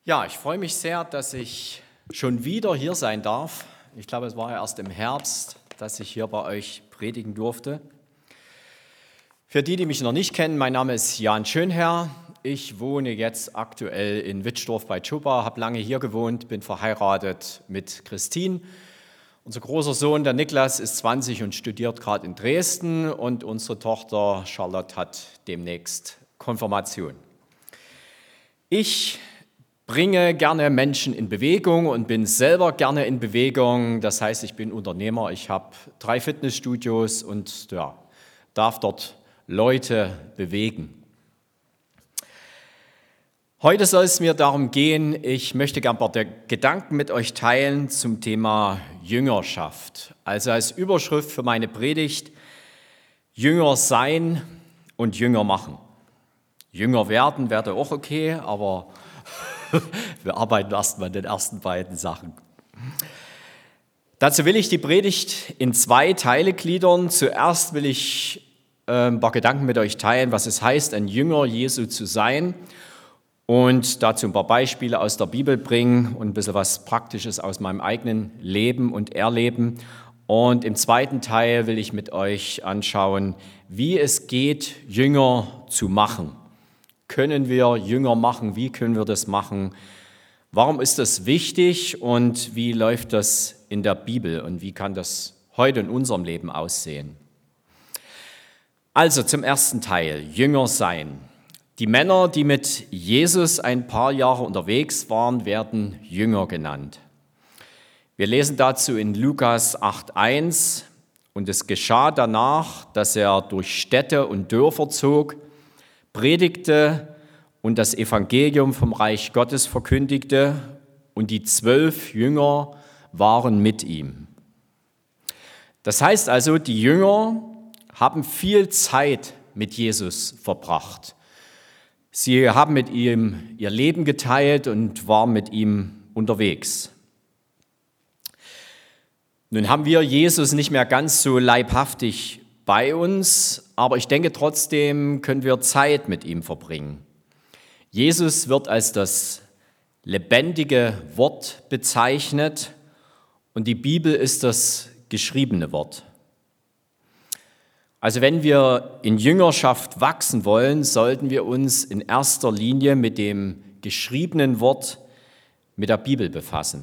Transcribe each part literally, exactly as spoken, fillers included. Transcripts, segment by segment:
Ja, ich freue mich sehr, dass ich schon wieder hier sein darf. Ich glaube, es war ja erst im Herbst, dass ich hier bei euch predigen durfte. Für die, die mich noch nicht kennen, mein Name ist Jan Schönherr. Ich wohne jetzt aktuell in Wittsdorf bei Tschuba, habe lange hier gewohnt, bin verheiratet mit Christine. Unser großer Sohn, der Niklas, ist zwanzig und studiert gerade in Dresden und unsere Tochter Charlotte hat demnächst Konfirmation. Ich bringe gerne Menschen in Bewegung und bin selber gerne in Bewegung. Das heißt, ich bin Unternehmer, ich habe drei Fitnessstudios und ja, darf dort Leute bewegen. Heute soll es mir darum gehen, ich möchte gerne ein paar Gedanken mit euch teilen zum Thema Jüngerschaft. Also als Überschrift für meine Predigt: Jünger sein und Jünger machen. Jünger werden wäre auch okay, aber wir arbeiten erstmal an den ersten beiden Sachen. Dazu will ich die Predigt in zwei Teile gliedern. Zuerst will ich äh, ein paar Gedanken mit euch teilen, was es heißt, ein Jünger Jesu zu sein, und dazu ein paar Beispiele aus der Bibel bringen und ein bisschen was Praktisches aus meinem eigenen Leben und Erleben. Und im zweiten Teil will ich mit euch anschauen, wie es geht, Jünger zu machen. Können wir Jünger machen? Wie können wir das machen? Warum ist das wichtig und wie läuft das in der Bibel und wie kann das heute in unserem Leben aussehen? Also zum ersten Teil, Jünger sein. Die Männer, die mit Jesus ein paar Jahre unterwegs waren, werden Jünger genannt. Wir lesen dazu in Lukas acht eins: Und es geschah danach, dass er durch Städte und Dörfer zog, predigte und das Evangelium vom Reich Gottes verkündigte, und die zwölf Jünger waren mit ihm. Das heißt also, die Jünger haben viel Zeit mit Jesus verbracht. Sie haben mit ihm ihr Leben geteilt und waren mit ihm unterwegs. Nun haben wir Jesus nicht mehr ganz so leibhaftig bei uns, aber ich denke, trotzdem können wir Zeit mit ihm verbringen. Jesus wird als das lebendige Wort bezeichnet und die Bibel ist das geschriebene Wort. Also wenn wir in Jüngerschaft wachsen wollen, sollten wir uns in erster Linie mit dem geschriebenen Wort, mit der Bibel befassen.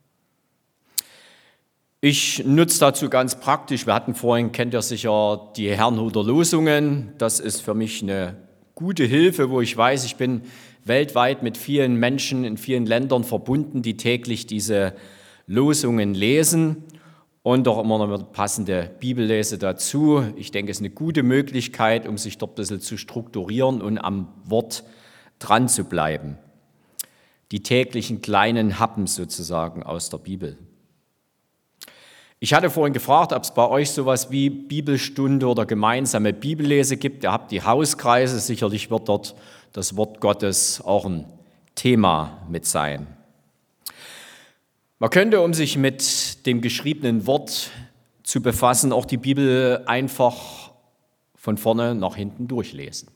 Ich nutze dazu ganz praktisch, wir hatten vorhin, kennt ihr sicher, die Herrnhuter Losungen. Das ist für mich eine gute Hilfe, wo ich weiß, ich bin weltweit mit vielen Menschen in vielen Ländern verbunden, die täglich diese Losungen lesen und auch immer noch eine passende Bibellese dazu. Ich denke, es ist eine gute Möglichkeit, um sich dort ein bisschen zu strukturieren und am Wort dran zu bleiben. Die täglichen kleinen Happen sozusagen aus der Bibel. Ich hatte vorhin gefragt, ob es bei euch sowas wie Bibelstunde oder gemeinsame Bibellese gibt. Ihr habt die Hauskreise, sicherlich wird dort das Wort Gottes auch ein Thema mit sein. Man könnte, um sich mit dem geschriebenen Wort zu befassen, auch die Bibel einfach von vorne nach hinten durchlesen.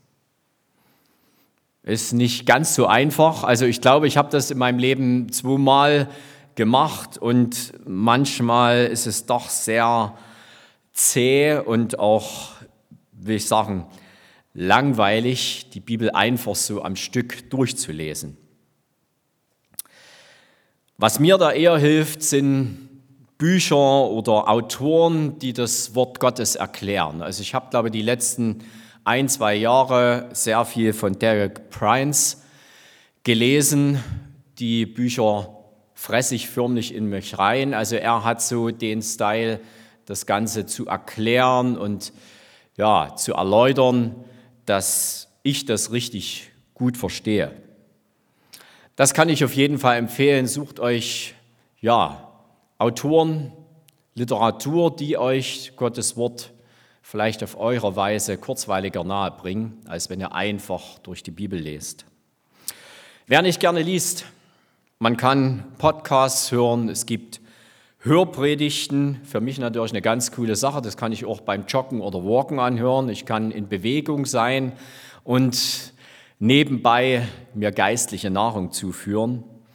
Ist nicht ganz so einfach. Also ich glaube, ich habe das in meinem Leben zweimal gemacht und manchmal ist es doch sehr zäh und auch, will ich sagen, langweilig, die Bibel einfach so am Stück durchzulesen. Was mir da eher hilft, sind Bücher oder Autoren, die das Wort Gottes erklären. Also ich habe, glaube ich, die letzten ein, zwei Jahre sehr viel von Derek Prince gelesen. Die Bücher fresse ich förmlich in mich rein. Also er hat so den Style, das Ganze zu erklären und ja, zu erläutern, dass ich das richtig gut verstehe. Das kann ich auf jeden Fall empfehlen. Sucht euch ja, Autoren, Literatur, die euch Gottes Wort vielleicht auf eure Weise kurzweiliger nahe bringen, als wenn ihr einfach durch die Bibel lest. Wer nicht gerne liest, man kann Podcasts hören, es gibt Hörpredigten, für mich natürlich eine ganz coole Sache, das kann ich auch beim Joggen oder Walken anhören. Ich kann in Bewegung sein und nebenbei mir geistliche Nahrung zuführen.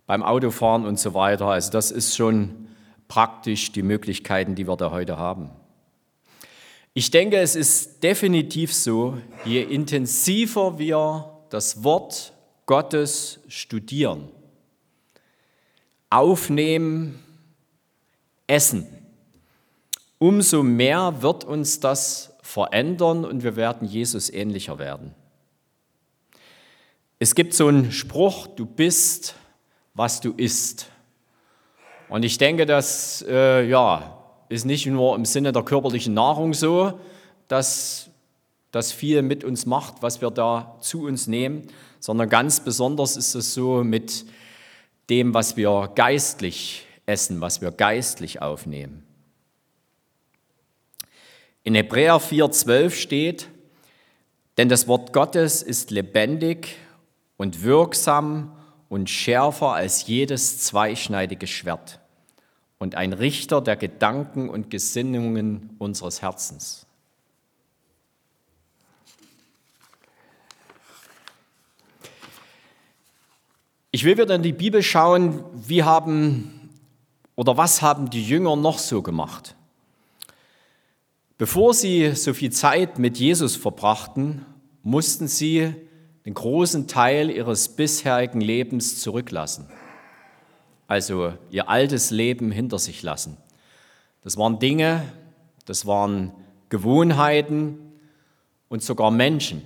beim Autofahren und so weiter. Also das ist schon praktisch die Möglichkeiten, die wir da heute haben. Ich denke, es ist definitiv so, je intensiver wir das Wort Gottes studieren, aufnehmen, essen, umso mehr wird uns das verändern und wir werden Jesus ähnlicher werden. Es gibt so einen Spruch, du bist, was du isst. Und ich denke, das äh, ja, ist nicht nur im Sinne der körperlichen Nahrung so, dass das viel mit uns macht, was wir da zu uns nehmen, sondern ganz besonders ist es so mit dem, was wir geistlich essen, was wir geistlich aufnehmen. In Hebräer vier zwölf steht, denn das Wort Gottes ist lebendig und wirksam und schärfer als jedes zweischneidige Schwert und ein Richter der Gedanken und Gesinnungen unseres Herzens. Ich will wieder in die Bibel schauen, wie haben oder was haben die Jünger noch so gemacht? Bevor sie so viel Zeit mit Jesus verbrachten, mussten sie den großen Teil ihres bisherigen Lebens zurücklassen. Also ihr altes Leben hinter sich lassen. Das waren Dinge, das waren Gewohnheiten und sogar Menschen.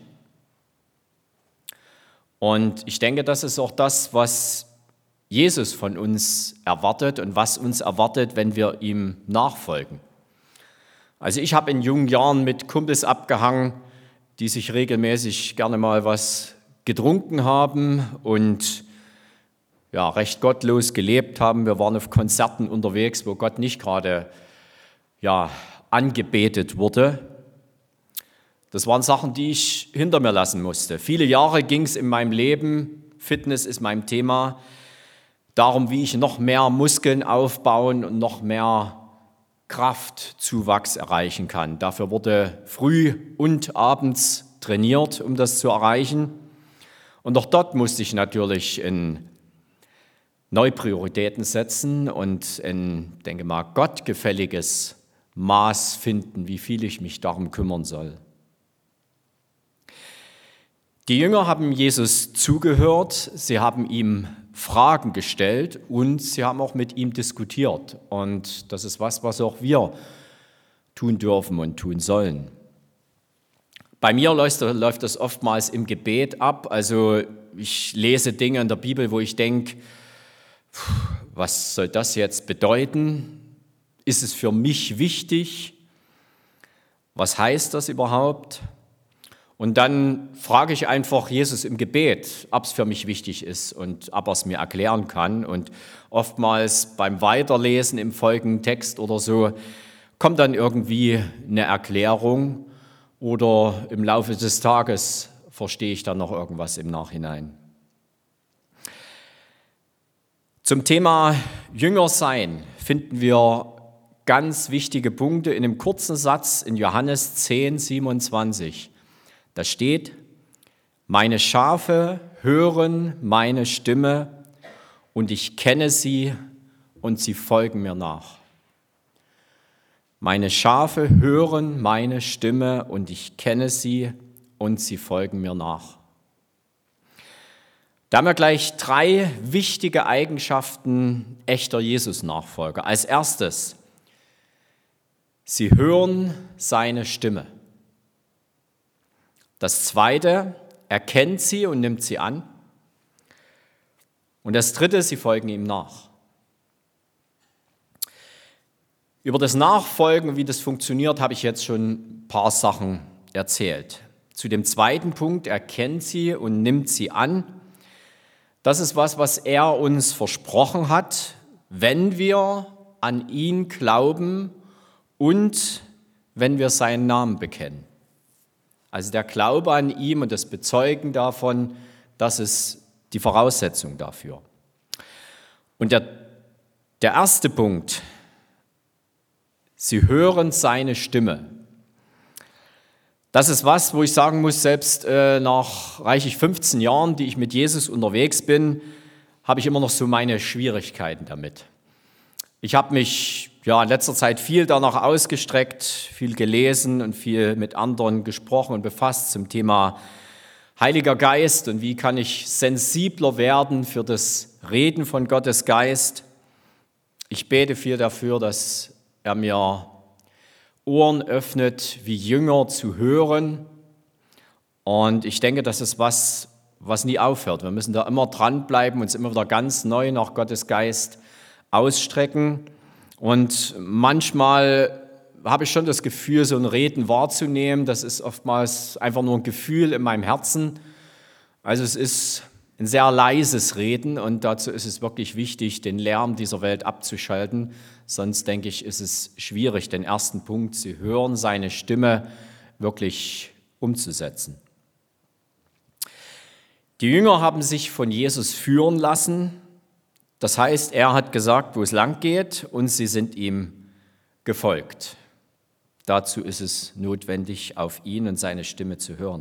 Und ich denke, das ist auch das, was Jesus von uns erwartet und was uns erwartet, wenn wir ihm nachfolgen. Also ich habe in jungen Jahren mit Kumpels abgehangen, die sich regelmäßig gerne mal was getrunken haben und ja, recht gottlos gelebt haben. Wir waren auf Konzerten unterwegs, wo Gott nicht gerade ja, angebetet wurde. Das waren Sachen, die ich hinter mir lassen musste. Viele Jahre ging es in meinem Leben, Fitness ist mein Thema, darum, wie ich noch mehr Muskeln aufbauen und noch mehr Kraftzuwachs erreichen kann. Dafür wurde früh und abends trainiert, um das zu erreichen. Und auch dort musste ich natürlich in Neuprioritäten setzen und ein, denke mal, gottgefälliges Maß finden, wie viel ich mich darum kümmern soll. Die Jünger haben Jesus zugehört, sie haben ihm Fragen gestellt und sie haben auch mit ihm diskutiert. Und das ist was, was auch wir tun dürfen und tun sollen. Bei mir läuft das oftmals im Gebet ab. Also ich lese Dinge in der Bibel, wo ich denke, was soll das jetzt bedeuten? Ist es für mich wichtig? Was heißt das überhaupt? Und dann frage ich einfach Jesus im Gebet, ob es für mich wichtig ist und ob er es mir erklären kann. Und oftmals beim Weiterlesen im folgenden Text oder so kommt dann irgendwie eine Erklärung oder im Laufe des Tages verstehe ich dann noch irgendwas im Nachhinein. Zum Thema Jünger sein finden wir ganz wichtige Punkte in einem kurzen Satz in Johannes zehn siebenundzwanzig. Da steht, meine Schafe hören meine Stimme und ich kenne sie und sie folgen mir nach. Meine Schafe hören meine Stimme und ich kenne sie und sie folgen mir nach. Da haben wir gleich drei wichtige Eigenschaften echter Jesus-Nachfolger. Als erstes, sie hören seine Stimme. Das zweite, er kennt sie und nimmt sie an. Und das dritte, sie folgen ihm nach. Über das Nachfolgen und wie das funktioniert, habe ich jetzt schon ein paar Sachen erzählt. Zu dem zweiten Punkt, er kennt sie und nimmt sie an. Das ist was, was er uns versprochen hat, wenn wir an ihn glauben und wenn wir seinen Namen bekennen. Also der Glaube an ihm und das Bezeugen davon, das ist die Voraussetzung dafür. Und der, der erste Punkt, sie hören seine Stimme. Das ist was, wo ich sagen muss, selbst äh, nach reichlich fünfzehn Jahren, die ich mit Jesus unterwegs bin, habe ich immer noch so meine Schwierigkeiten damit. Ich habe mich ja in letzter Zeit viel danach ausgestreckt, viel gelesen und viel mit anderen gesprochen und befasst zum Thema Heiliger Geist und wie kann ich sensibler werden für das Reden von Gottes Geist. Ich bete viel dafür, dass er mir Ohren öffnet, wie Jünger zu hören. Und ich denke, das ist was, was nie aufhört. Wir müssen da immer dranbleiben, uns immer wieder ganz neu nach Gottes Geist ausstrecken. Und manchmal habe ich schon das Gefühl, so ein Reden wahrzunehmen. Das ist oftmals einfach nur ein Gefühl in meinem Herzen. Also es ist ein sehr leises Reden und dazu ist es wirklich wichtig, den Lärm dieser Welt abzuschalten. Sonst, denke ich, ist es schwierig, den ersten Punkt zu hören, seine Stimme wirklich umzusetzen. Die Jünger haben sich von Jesus führen lassen. Das heißt, er hat gesagt, wo es lang geht, und sie sind ihm gefolgt. Dazu ist es notwendig, auf ihn und seine Stimme zu hören.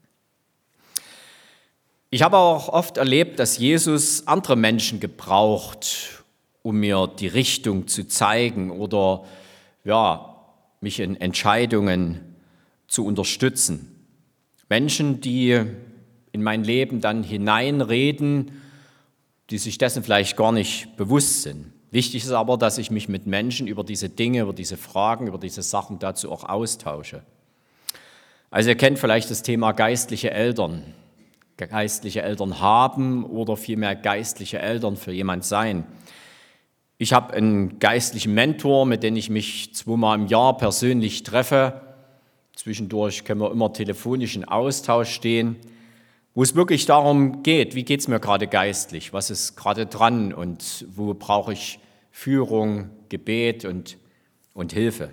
Ich habe auch oft erlebt, dass Jesus andere Menschen gebraucht, um mir die Richtung zu zeigen oder ja, mich in Entscheidungen zu unterstützen. Menschen, die in mein Leben dann hineinreden, die sich dessen vielleicht gar nicht bewusst sind. Wichtig ist aber, dass ich mich mit Menschen über diese Dinge, über diese Fragen, über diese Sachen dazu auch austausche. Also ihr kennt vielleicht das Thema geistliche Eltern. Geistliche Eltern haben oder vielmehr geistliche Eltern für jemand sein. Ich habe einen geistlichen Mentor, mit dem ich mich zweimal im Jahr persönlich treffe. Zwischendurch können wir immer telefonisch in Austausch stehen, wo es wirklich darum geht, wie geht es mir gerade geistlich, was ist gerade dran und wo brauche ich Führung, Gebet und, und Hilfe.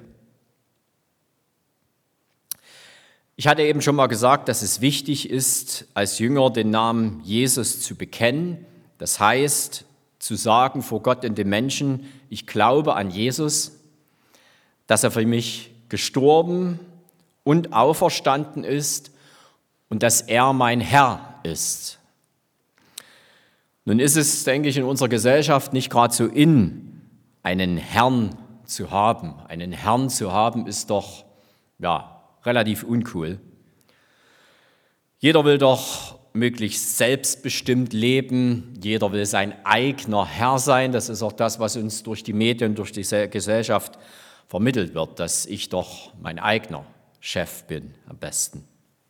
Ich hatte eben schon mal gesagt, dass es wichtig ist, als Jünger den Namen Jesus zu bekennen. Das heißt, zu sagen vor Gott und den Menschen, ich glaube an Jesus, dass er für mich gestorben und auferstanden ist und dass er mein Herr ist. Nun ist es, denke ich, in unserer Gesellschaft nicht gerade so in, einen Herrn zu haben. Einen Herrn zu haben ist doch, ja, relativ uncool. Jeder will doch möglichst selbstbestimmt leben. Jeder will sein eigener Herr sein. Das ist auch das, was uns durch die Medien, durch die Gesellschaft vermittelt wird, dass ich doch mein eigener Chef bin, am besten.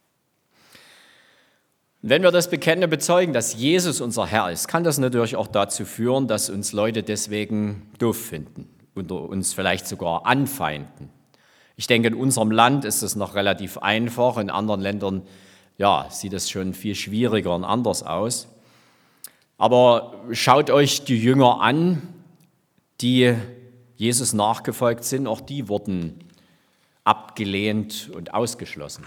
Und wenn wir das bekennen und bezeugen, dass Jesus unser Herr ist, kann das natürlich auch dazu führen, dass uns Leute deswegen doof finden und uns vielleicht sogar anfeinden. Ich denke, in unserem Land ist es noch relativ einfach, in anderen Ländern ja, sieht es schon viel schwieriger und anders aus. Aber schaut euch die Jünger an, die Jesus nachgefolgt sind, auch die wurden abgelehnt und ausgeschlossen.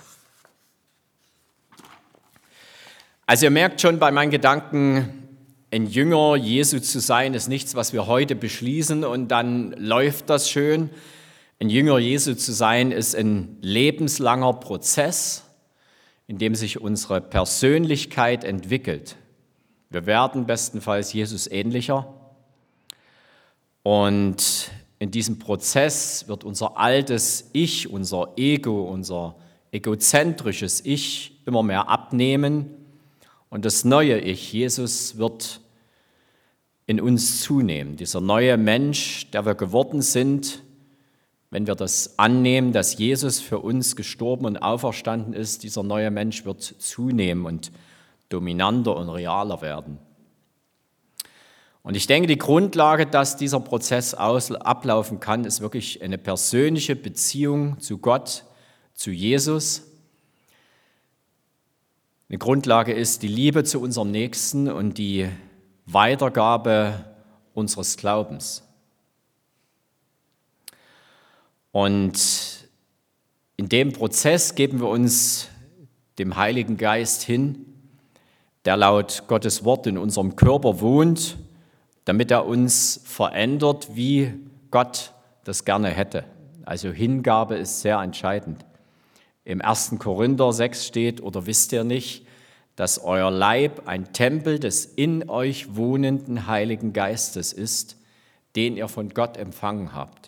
Also ihr merkt schon bei meinen Gedanken, ein Jünger Jesu zu sein, ist nichts, was wir heute beschließen und dann läuft das schön. Ein Jünger Jesu zu sein, ist ein lebenslanger Prozess, in dem sich unsere Persönlichkeit entwickelt. Wir werden bestenfalls Jesus ähnlicher und in diesem Prozess wird unser altes Ich, unser Ego, unser egozentrisches Ich immer mehr abnehmen und das neue Ich, Jesus, wird in uns zunehmen. Dieser neue Mensch, der wir geworden sind, wenn wir das annehmen, dass Jesus für uns gestorben und auferstanden ist, dieser neue Mensch wird zunehmen und dominanter und realer werden. Und ich denke, die Grundlage, dass dieser Prozess aus, ablaufen kann, ist wirklich eine persönliche Beziehung zu Gott, zu Jesus. Eine Grundlage ist die Liebe zu unserem Nächsten und die Weitergabe unseres Glaubens. Und in dem Prozess geben wir uns dem Heiligen Geist hin, der laut Gottes Wort in unserem Körper wohnt, damit er uns verändert, wie Gott das gerne hätte. Also Hingabe ist sehr entscheidend. Im ersten Korinther sechs steht, oder wisst ihr nicht, dass euer Leib ein Tempel des in euch wohnenden Heiligen Geistes ist, den ihr von Gott empfangen habt.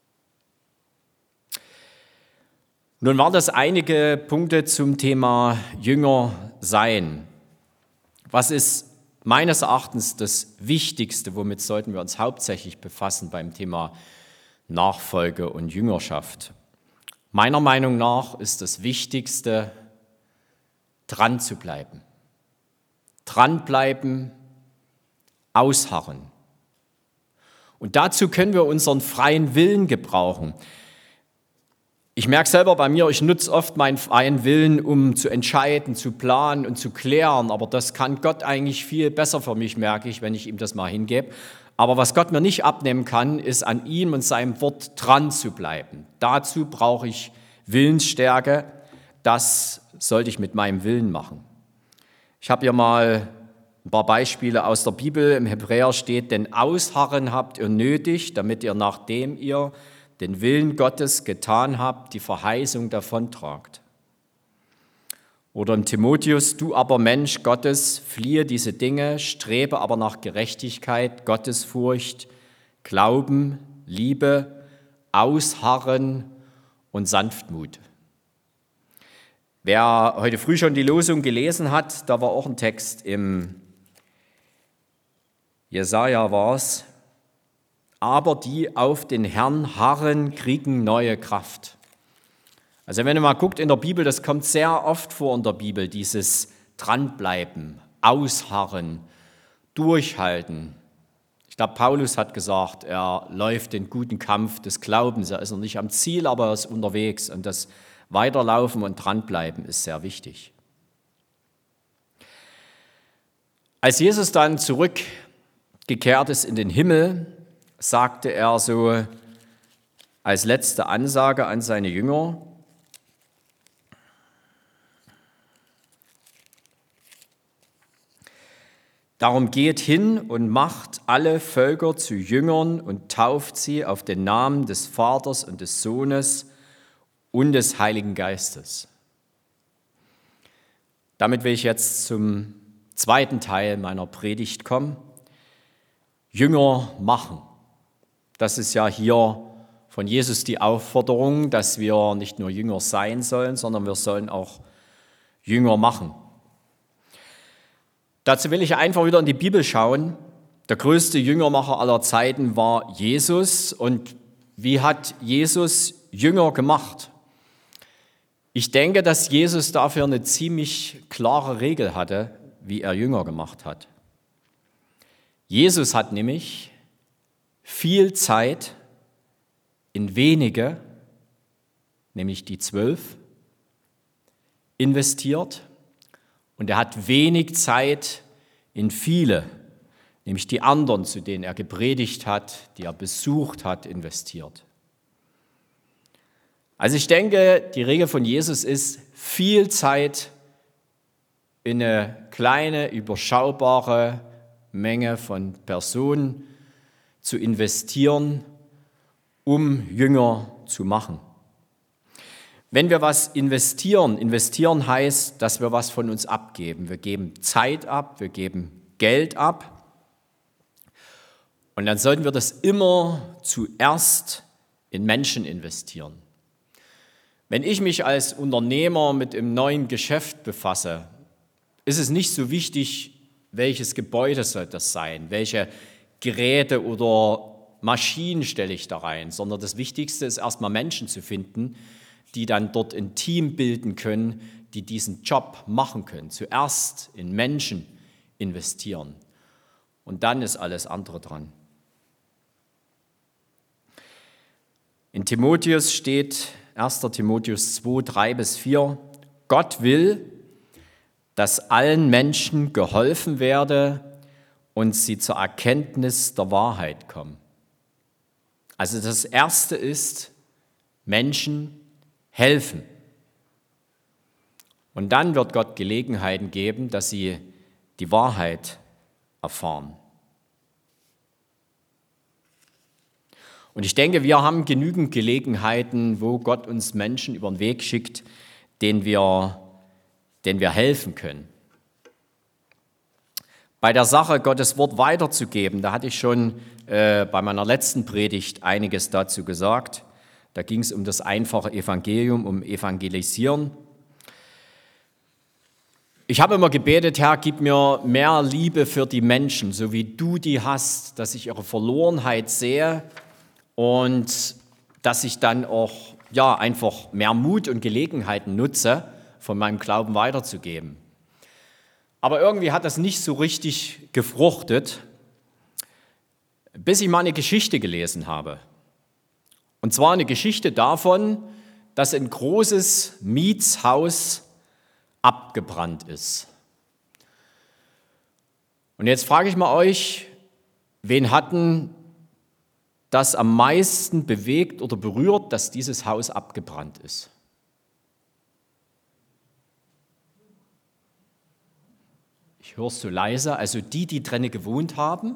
Nun waren das einige Punkte zum Thema Jünger sein. Was ist meines Erachtens das Wichtigste, womit sollten wir uns hauptsächlich befassen beim Thema Nachfolge und Jüngerschaft? Meiner Meinung nach ist das Wichtigste, dran zu bleiben. Dranbleiben, ausharren. Und dazu können wir unseren freien Willen gebrauchen. Ich merke selber bei mir, ich nutze oft meinen freien Willen, um zu entscheiden, zu planen und zu klären. Aber das kann Gott eigentlich viel besser für mich, merke ich, wenn ich ihm das mal hingebe. Aber was Gott mir nicht abnehmen kann, ist an ihm und seinem Wort dran zu bleiben. Dazu brauche ich Willensstärke. Das sollte ich mit meinem Willen machen. Ich habe hier mal ein paar Beispiele aus der Bibel. Im Hebräer steht, denn Ausharren habt ihr nötig, damit ihr, nachdem ihr den Willen Gottes getan habt, die Verheißung davontragt. Oder im Timotheus, du aber Mensch Gottes, fliehe diese Dinge, strebe aber nach Gerechtigkeit, Gottesfurcht, Glauben, Liebe, Ausharren und Sanftmut. Wer heute früh schon die Losung gelesen hat, da war auch ein Text im Jesaja war es, aber die auf den Herrn harren, kriegen neue Kraft. Also wenn ihr mal guckt in der Bibel, das kommt sehr oft vor in der Bibel, dieses Dranbleiben, Ausharren, Durchhalten. Ich glaube, Paulus hat gesagt, er läuft den guten Kampf des Glaubens. Er ist noch nicht am Ziel, aber er ist unterwegs. Und das Weiterlaufen und Dranbleiben ist sehr wichtig. Als Jesus dann zurückgekehrt ist in den Himmel, sagte er so als letzte Ansage an seine Jünger, darum geht hin und macht alle Völker zu Jüngern und tauft sie auf den Namen des Vaters und des Sohnes und des Heiligen Geistes. Damit will ich jetzt zum zweiten Teil meiner Predigt kommen. Jünger machen. Das ist ja hier von Jesus die Aufforderung, dass wir nicht nur Jünger sein sollen, sondern wir sollen auch Jünger machen. Dazu will ich einfach wieder in die Bibel schauen. Der größte Jüngermacher aller Zeiten war Jesus. Und wie hat Jesus Jünger gemacht? Ich denke, dass Jesus dafür eine ziemlich klare Regel hatte, wie er Jünger gemacht hat. Jesus hat nämlich viel Zeit in wenige, nämlich die zwölf, investiert und er hat wenig Zeit in viele, nämlich die anderen, zu denen er gepredigt hat, die er besucht hat, investiert. Also ich denke, die Regel von Jesus ist, viel Zeit in eine kleine, überschaubare Menge von Personen zu investieren, um Jünger zu machen. Wenn wir was investieren, investieren heißt, dass wir was von uns abgeben. Wir geben Zeit ab, wir geben Geld ab. Und dann sollten wir das immer zuerst in Menschen investieren. Wenn ich mich als Unternehmer mit einem neuen Geschäft befasse, ist es nicht so wichtig, welches Gebäude soll das sein, welche Geräte oder Maschinen stelle ich da rein, sondern das Wichtigste ist erstmal Menschen zu finden, die dann dort ein Team bilden können, die diesen Job machen können. Zuerst in Menschen investieren und dann ist alles andere dran. In Timotheus steht erster Timotheus zwei, drei bis vier, Gott will, dass allen Menschen geholfen werde und sie zur Erkenntnis der Wahrheit kommen. Also das Erste ist, Menschen helfen. Und dann wird Gott Gelegenheiten geben, dass sie die Wahrheit erfahren. Und ich denke, wir haben genügend Gelegenheiten, wo Gott uns Menschen über den Weg schickt, denen wir, denen wir helfen können. bei der Sache, Gottes Wort weiterzugeben. Da hatte ich schon äh, bei meiner letzten Predigt einiges dazu gesagt. Da ging es um das einfache Evangelium, um Evangelisieren. Ich habe immer gebetet, Herr, gib mir mehr Liebe für die Menschen, so wie du die hast, dass ich ihre Verlorenheit sehe und dass ich dann auch ja, einfach mehr Mut und Gelegenheiten nutze, von meinem Glauben weiterzugeben. Aber irgendwie hat das nicht so richtig gefruchtet, bis ich mal eine Geschichte gelesen habe. Und zwar eine Geschichte davon, dass ein großes Mietshaus abgebrannt ist. Und jetzt frage ich mal euch, wen hatten das am meisten bewegt oder berührt, dass dieses Haus abgebrannt ist? Ich höre es so leise, also die, die drinnen gewohnt haben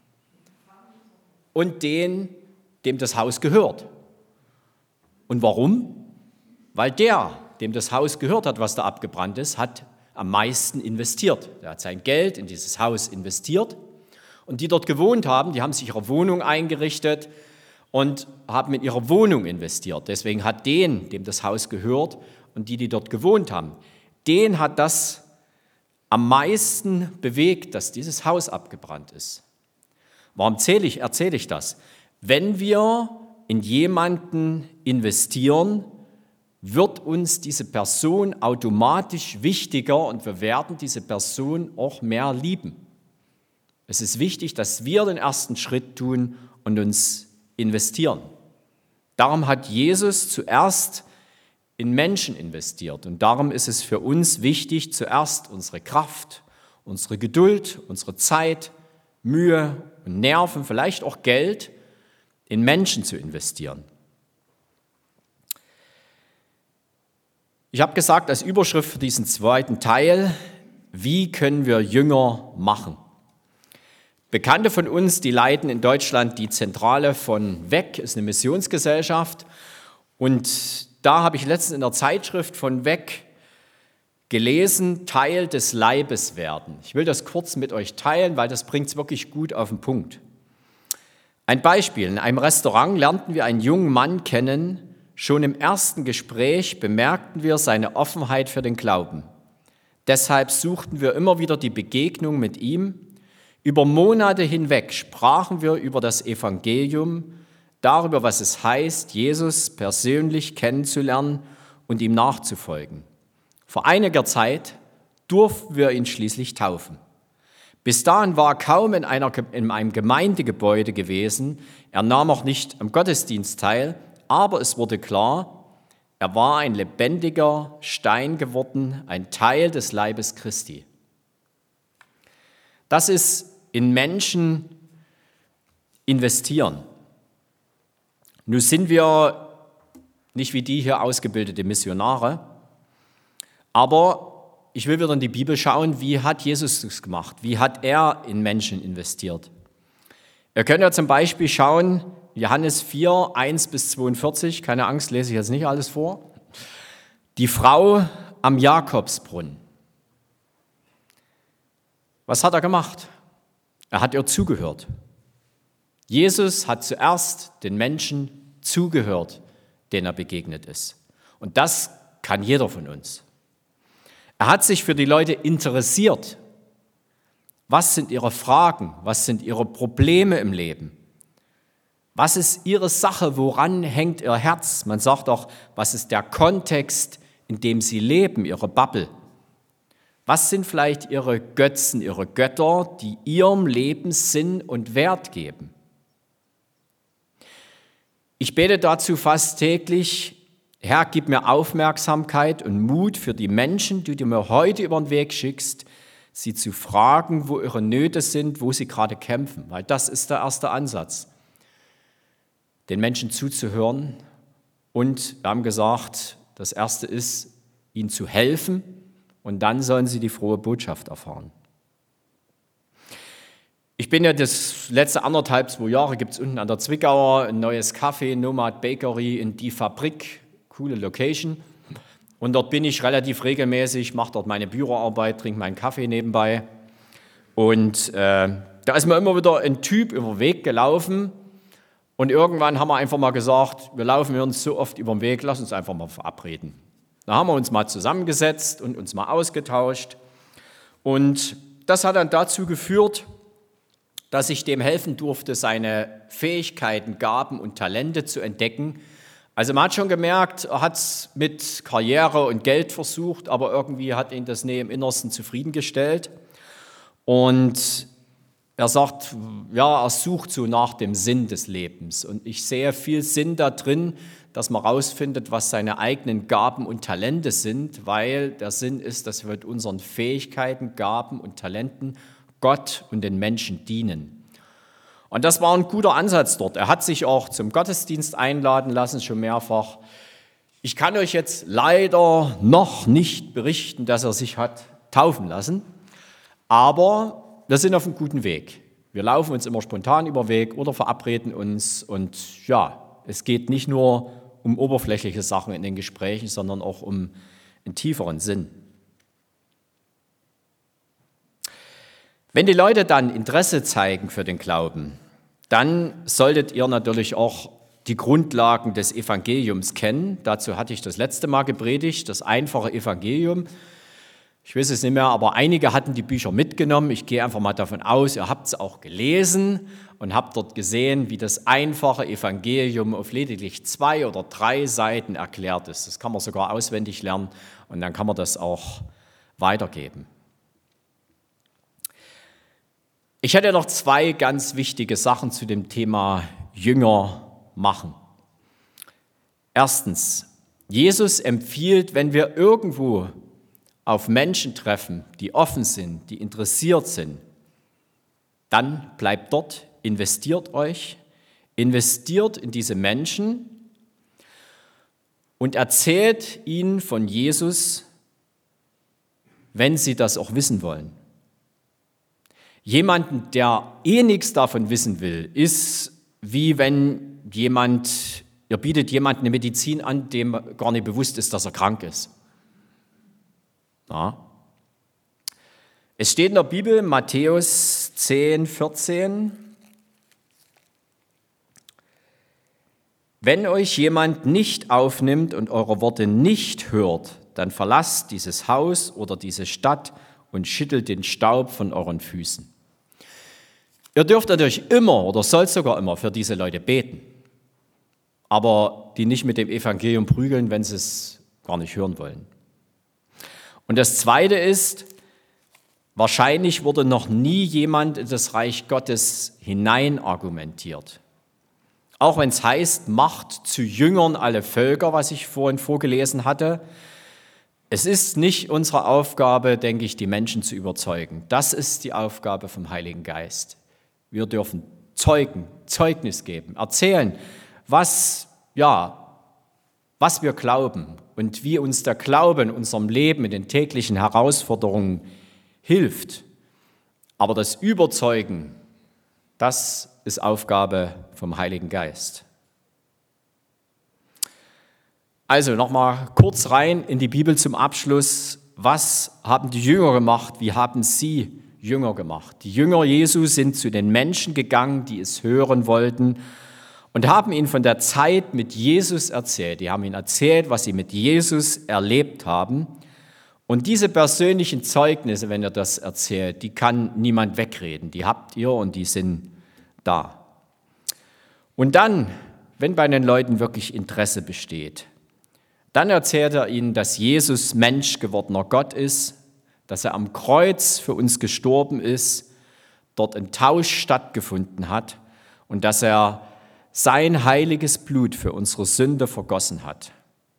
und den, dem das Haus gehört. Und warum? Weil der, dem das Haus gehört hat, was da abgebrannt ist, hat am meisten investiert. Er hat sein Geld in dieses Haus investiert. Und die dort gewohnt haben, die haben sich ihre Wohnung eingerichtet und haben in ihre Wohnung investiert. Deswegen hat den, dem das Haus gehört und die, die dort gewohnt haben, den hat das am meisten bewegt, dass dieses Haus abgebrannt ist. Warum erzähle ich, erzähle ich das? Wenn wir in jemanden investieren, wird uns diese Person automatisch wichtiger und wir werden diese Person auch mehr lieben. Es ist wichtig, dass wir den ersten Schritt tun und uns investieren. Darum hat Jesus zuerst in Menschen investiert und darum ist es für uns wichtig, zuerst unsere Kraft, unsere Geduld, unsere Zeit, Mühe und Nerven, vielleicht auch Geld in Menschen zu investieren. Ich habe gesagt, als Überschrift für diesen zweiten Teil, wie können wir Jünger machen? Bekannte von uns, die leiten in Deutschland die Zentrale von W E C, ist eine Missionsgesellschaft. Und da habe ich letztens in der Zeitschrift von W E C gelesen, Teil des Leibes werden. Ich will das kurz mit euch teilen, weil das bringt es wirklich gut auf den Punkt. Ein Beispiel, in einem Restaurant lernten wir einen jungen Mann kennen. Schon im ersten Gespräch bemerkten wir seine Offenheit für den Glauben. Deshalb suchten wir immer wieder die Begegnung mit ihm. Über Monate hinweg sprachen wir über das Evangelium, darüber, was es heißt, Jesus persönlich kennenzulernen und ihm nachzufolgen. Vor einiger Zeit durften wir ihn schließlich taufen. Bis dahin war er kaum in, einer, in einem Gemeindegebäude gewesen. Er nahm auch nicht am Gottesdienst teil, aber es wurde klar, er war ein lebendiger Stein geworden, ein Teil des Leibes Christi. Das ist in Menschen investieren. Nun sind wir nicht wie die hier ausgebildete Missionare, aber ich will wieder in die Bibel schauen, wie hat Jesus das gemacht? Wie hat er in Menschen investiert? Ihr könnt ja zum Beispiel schauen, Johannes vier, eins bis zweiundvierzig, keine Angst, lese ich jetzt nicht alles vor. Die Frau am Jakobsbrunnen. Was hat er gemacht? Er hat ihr zugehört. Jesus hat zuerst den Menschen zugehört, denen er begegnet ist. Und das kann jeder von uns. Er hat sich für die Leute interessiert. Was sind ihre Fragen? Was sind ihre Probleme im Leben? Was ist ihre Sache? Woran hängt ihr Herz? Man sagt auch, was ist der Kontext, in dem sie leben, ihre Bubble? Was sind vielleicht ihre Götzen, ihre Götter, die ihrem Leben Sinn und Wert geben? Ich bete dazu fast täglich, Herr, gib mir Aufmerksamkeit und Mut für die Menschen, die du mir heute über den Weg schickst, sie zu fragen, wo ihre Nöte sind, wo sie gerade kämpfen, weil das ist der erste Ansatz, den Menschen zuzuhören. Und wir haben gesagt, das erste ist, ihnen zu helfen und dann sollen sie die frohe Botschaft erfahren. Ich bin ja das letzte anderthalb, zwei Jahre, gibt es unten an der Zwickauer ein neues Café, Nomad Bakery in die Fabrik, coole Location. Und dort bin ich relativ regelmäßig, mache dort meine Büroarbeit, trinke meinen Kaffee nebenbei. Und äh, da ist mir immer wieder ein Typ über den Weg gelaufen. Und irgendwann haben wir einfach mal gesagt, wir laufen uns so oft über den Weg, lass uns einfach mal verabreden. Da haben wir uns mal zusammengesetzt und uns mal ausgetauscht. Und das hat dann dazu geführt, dass ich dem helfen durfte, seine Fähigkeiten, Gaben und Talente zu entdecken. Also man hat schon gemerkt, er hat es mit Karriere und Geld versucht, aber irgendwie hat ihn das nie im Innersten zufriedengestellt. Und er sagt, ja, er sucht so nach dem Sinn des Lebens. Und ich sehe viel Sinn da drin, dass man rausfindet, was seine eigenen Gaben und Talente sind, weil der Sinn ist, dass wir mit unseren Fähigkeiten, Gaben und Talenten Gott und den Menschen dienen. Und das war ein guter Ansatz dort. Er hat sich auch zum Gottesdienst einladen lassen, schon mehrfach. Ich kann euch jetzt leider noch nicht berichten, dass er sich hat taufen lassen, aber wir sind auf einem guten Weg. Wir laufen uns immer spontan über den Weg oder verabreden uns. Und ja, es geht nicht nur um oberflächliche Sachen in den Gesprächen, sondern auch um einen tieferen Sinn. Wenn die Leute dann Interesse zeigen für den Glauben, dann solltet ihr natürlich auch die Grundlagen des Evangeliums kennen. Dazu hatte ich das letzte Mal gepredigt, das einfache Evangelium. Ich weiß es nicht mehr, aber einige hatten die Bücher mitgenommen. Ich gehe einfach mal davon aus, ihr habt es auch gelesen und habt dort gesehen, wie das einfache Evangelium auf lediglich zwei oder drei Seiten erklärt ist. Das kann man sogar auswendig lernen und dann kann man das auch weitergeben. Ich hätte noch zwei ganz wichtige Sachen zu dem Thema Jünger machen. Erstens, Jesus empfiehlt, wenn wir irgendwo auf Menschen treffen, die offen sind, die interessiert sind, dann bleibt dort, investiert euch, investiert in diese Menschen und erzählt ihnen von Jesus, wenn sie das auch wissen wollen. Jemanden, der eh nichts davon wissen will, ist wie wenn jemand, ihr bietet jemandem eine Medizin an, dem gar nicht bewusst ist, dass er krank ist. Ja. Es steht in der Bibel, Matthäus zehn, vierzehn, wenn euch jemand nicht aufnimmt und eure Worte nicht hört, dann verlasst dieses Haus oder diese Stadt und schüttelt den Staub von euren Füßen. Ihr dürft natürlich immer oder sollt sogar immer für diese Leute beten, aber die nicht mit dem Evangelium prügeln, wenn sie es gar nicht hören wollen. Und das Zweite ist, wahrscheinlich wurde noch nie jemand in das Reich Gottes hinein argumentiert. Auch wenn es heißt, macht zu Jüngern alle Völker, was ich vorhin vorgelesen hatte. Es ist nicht unsere Aufgabe, denke ich, die Menschen zu überzeugen. Das ist die Aufgabe vom Heiligen Geist. Wir dürfen Zeugen, Zeugnis geben, erzählen, was, ja, was wir glauben und wie uns der Glaube in unserem Leben, in den täglichen Herausforderungen hilft. Aber das Überzeugen, das ist Aufgabe vom Heiligen Geist. Also nochmal kurz rein in die Bibel zum Abschluss. Was haben die Jünger gemacht? Wie haben sie Jünger gemacht? Die Jünger Jesu sind zu den Menschen gegangen, die es hören wollten und haben ihnen von der Zeit mit Jesus erzählt. Die haben ihnen erzählt, was sie mit Jesus erlebt haben. Und diese persönlichen Zeugnisse, wenn ihr das erzählt, die kann niemand wegreden. Die habt ihr und die sind da. Und dann, wenn bei den Leuten wirklich Interesse besteht, dann erzählt er ihnen, dass Jesus Mensch gewordener Gott ist, dass er am Kreuz für uns gestorben ist, dort ein Tausch stattgefunden hat und dass er sein heiliges Blut für unsere Sünde vergossen hat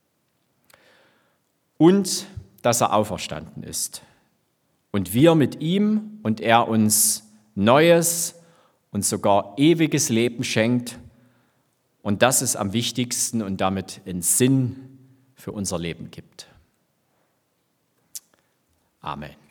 und dass er auferstanden ist und wir mit ihm und er uns neues und sogar ewiges Leben schenkt und das ist am wichtigsten und damit einen Sinn für unser Leben gibt. Amen.